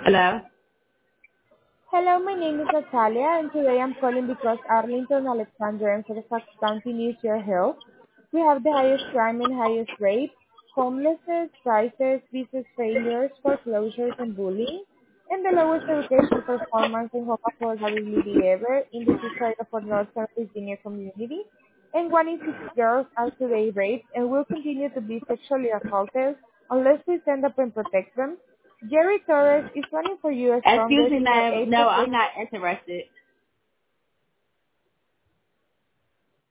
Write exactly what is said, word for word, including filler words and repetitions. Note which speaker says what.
Speaker 1: Hello?
Speaker 2: Hello, my name is Natalia, and today I'm calling because Arlington, Alexander, and Fairfax County needs your help. We have the highest crime and highest rate, homelessness, crisis, business failures, foreclosures, and bullying, and the lowest education performance and home affordability ever in the history of our Northern Virginia community. And one in six girls are today raped and will continue to be sexually assaulted unless we stand up and protect them. Jerry Torres is running for U S
Speaker 1: Excuse
Speaker 2: Congress
Speaker 1: me,
Speaker 2: in our
Speaker 1: ma'am.
Speaker 2: eighth
Speaker 1: No, I'm not interested.